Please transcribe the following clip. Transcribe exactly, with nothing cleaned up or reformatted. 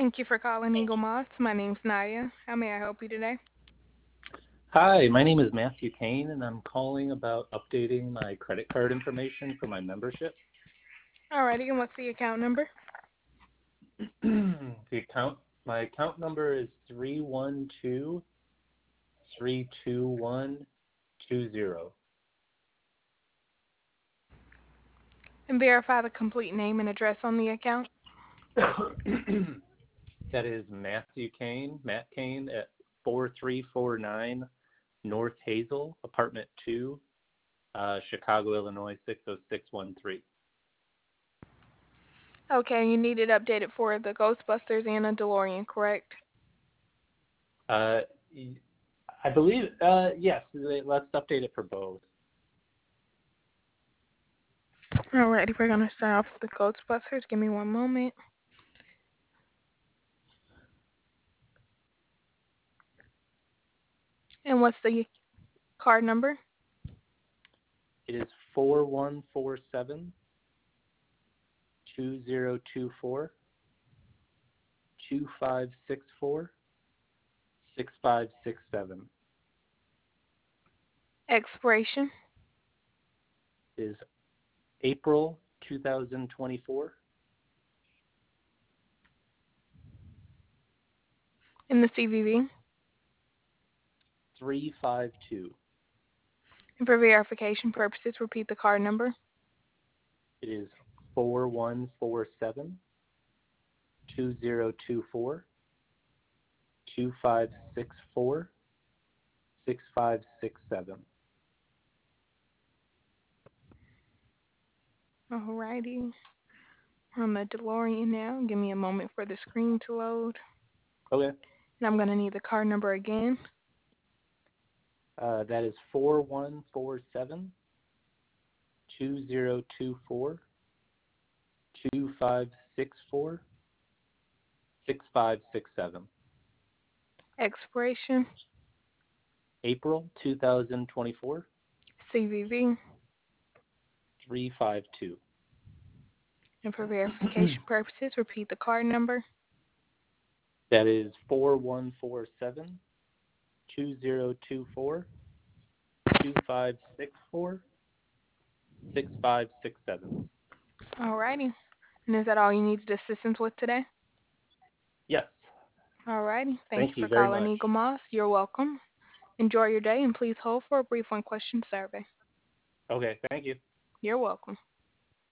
Thank you for calling Eagle Moss. My name's Naya. How may I help you today? Hi, my name is Matthew Kane, and I'm calling about updating my credit card information for my membership. Alrighty, and what's the account number? the account, my account number is three one two three two one two zero. And verify the complete name and address on the account. That is Matthew Kane, Matt Kane at four three four nine North Hazel, apartment two, uh, Chicago, Illinois six oh six one three. Okay, you need it updated for the Ghostbusters and a DeLorean, correct? Uh, I believe, uh, yes, let's update it for both. Alrighty, we're going to start off with the Ghostbusters. Give me one moment. And what's the card number? It is four one four seven two zero two four two five six four six five six seven. Expiration Is April two thousand twenty-four. and the C V V. three five two. And for verification purposes, repeat the card number. It is four one four seven two zero two four two five six four six five six seven. Alrighty. We're on the DeLorean now. Give me a moment for the screen to load. Okay. And I'm going to need the card number again. Uh, that is four one four seven two zero two four two five six four six five six seven. Expiration, April two thousand twenty-four. C V V. three five two. And for verification purposes, repeat the card number. That is four one four seven two zero two four two five six four six five six seven. Alrighty. And is that all you needed assistance with today? Yes. Alrighty. Thank you Thank you for very calling much. Eagle Moss. You're welcome. Enjoy your day and please hold for a brief one question survey. Okay, thank you. You're welcome.